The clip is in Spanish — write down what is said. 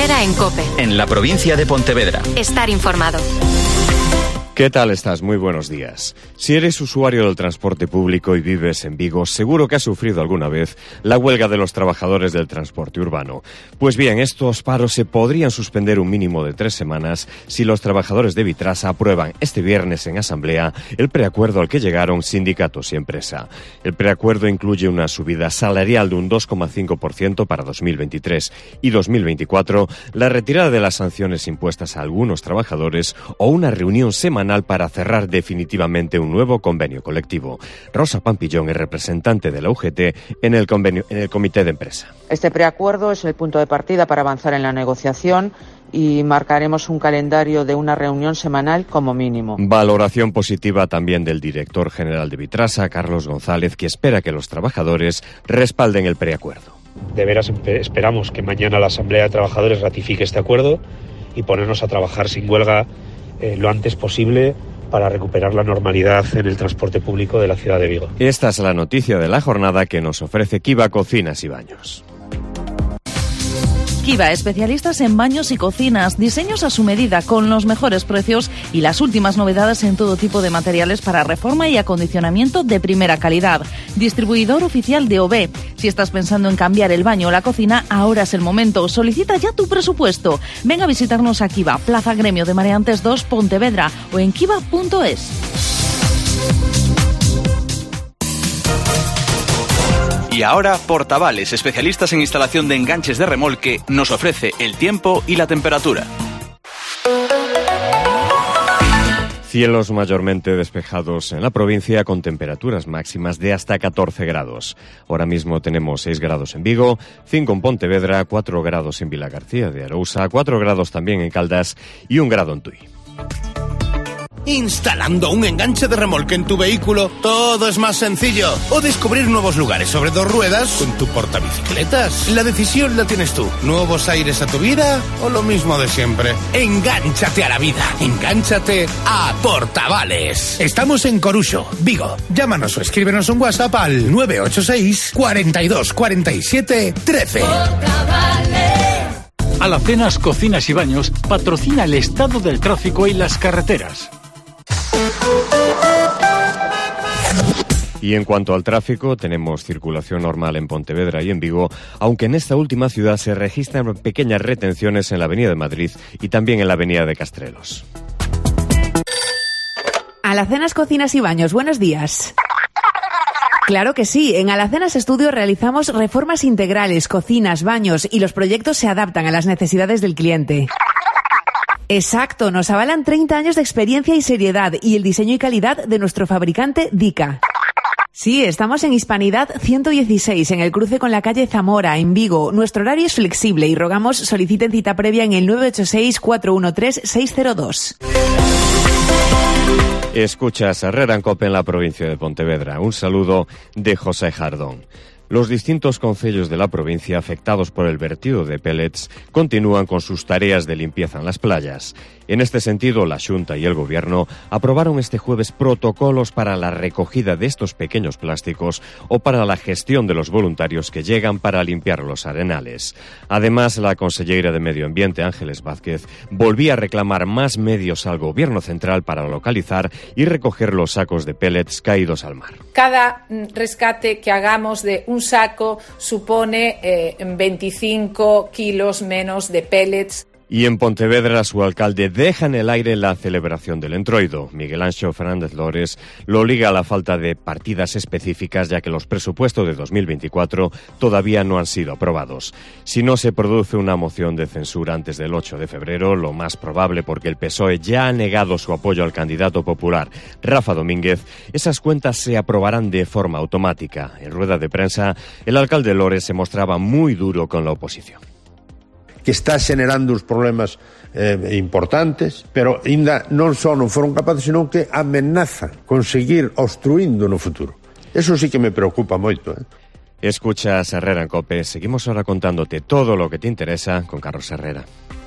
Herrera en COPE. En la provincia de Pontevedra. Estar informado. ¿Qué tal estás? Muy buenos días. Si eres usuario del transporte público y vives en Vigo, seguro que has sufrido alguna vez la huelga de los trabajadores del transporte urbano. Pues bien, estos paros se podrían suspender un mínimo de 3 semanas si los trabajadores de Vitrasa aprueban este viernes en asamblea el preacuerdo al que llegaron sindicatos y empresa. El preacuerdo incluye una subida salarial de un 2,5% para 2023 y 2024, la retirada de las sanciones impuestas a algunos trabajadores o una reunión semanal para cerrar definitivamente un nuevo convenio colectivo. Rosa Pampillón es representante de la UGT en el comité de empresa. Este preacuerdo es el punto de partida para avanzar en la negociación y marcaremos un calendario de una reunión semanal como mínimo. Valoración positiva también del director general de Vitrasa, Carlos González, que espera que los trabajadores respalden el preacuerdo. De veras esperamos que mañana la Asamblea de Trabajadores ratifique este acuerdo y ponernos a trabajar sin huelga lo antes posible para recuperar la normalidad en el transporte público de la ciudad de Vigo. Esta es la noticia de la jornada que nos ofrece Kiva Cocinas y Baños. Kiva, especialistas en baños y cocinas, diseños a su medida con los mejores precios y las últimas novedades en todo tipo de materiales para reforma y acondicionamiento de primera calidad. Distribuidor oficial de OB. Si estás pensando en cambiar el baño o la cocina, ahora es el momento. Solicita ya tu presupuesto. Ven a visitarnos a Kiva, Plaza Gremio de Mareantes 2, Pontevedra o en kiva.es. Y ahora, Portavales, especialistas en instalación de enganches de remolque, nos ofrece el tiempo y la temperatura. Cielos mayormente despejados en la provincia con temperaturas máximas de hasta 14 grados. Ahora mismo tenemos 6 grados en Vigo, 5 en Pontevedra, 4 grados en Vilagarcía de Arousa, 4 grados también en Caldas y 1 grado en Tui. Instalando un enganche de remolque en tu vehículo, todo es más sencillo. O descubrir nuevos lugares sobre 2 ruedas con tu portabicicletas. La decisión la tienes tú. ¿Nuevos aires a tu vida o lo mismo de siempre? Engánchate a la vida. Engánchate a Portavales. Estamos en Coruxo, Vigo. Llámanos o escríbenos un WhatsApp al 986 42 47 13. Portavales. Alacenas Cocinas y Baños patrocina el estado del tráfico y las carreteras. Y en cuanto al tráfico, tenemos circulación normal en Pontevedra y en Vigo, aunque en esta última ciudad se registran pequeñas retenciones en la Avenida de Madrid y también en la Avenida de Castrelos. Alacenas Cocinas y Baños, buenos días. Claro que sí, en Alacenas Estudio realizamos reformas integrales, cocinas, baños y los proyectos se adaptan a las necesidades del cliente. Exacto, nos avalan 30 años de experiencia y seriedad y el diseño y calidad de nuestro fabricante Dica. Sí, estamos en Hispanidad 116, en el cruce con la calle Zamora, en Vigo. Nuestro horario es flexible y rogamos soliciten cita previa en el 986 413 602. Escuchas Herrera en COPE en la provincia de Pontevedra. Un saludo de José Jardón. Los distintos concellos de la provincia afectados por el vertido de pellets continúan con sus tareas de limpieza en las playas. En este sentido, la Xunta y el Gobierno aprobaron este jueves protocolos para la recogida de estos pequeños plásticos o para la gestión de los voluntarios que llegan para limpiar los arenales. Además, la consellera de Medio Ambiente, Ángeles Vázquez, volvía a reclamar más medios al Gobierno central para localizar y recoger los sacos de pellets caídos al mar. Cada rescate que hagamos de un saco supone 25 kilos menos de pellets. Y en Pontevedra, su alcalde deja en el aire la celebración del Entroido. Miguel Anxo Fernández Lores lo liga a la falta de partidas específicas, ya que los presupuestos de 2024 todavía no han sido aprobados. Si no se produce una moción de censura antes del 8 de febrero, lo más probable porque el PSOE ya ha negado su apoyo al candidato popular Rafa Domínguez, esas cuentas se aprobarán de forma automática. En rueda de prensa, el alcalde Lores se mostraba muy duro con la oposición. Que está xenerando uns problemas importantes, pero ainda non só non foron capaces, senón que amenazan conseguir obstruindo no futuro. Eso sí que me preocupa moito. Escuchas Herrera en COPE. Seguimos ahora contándote todo lo que te interesa con Carlos Herrera.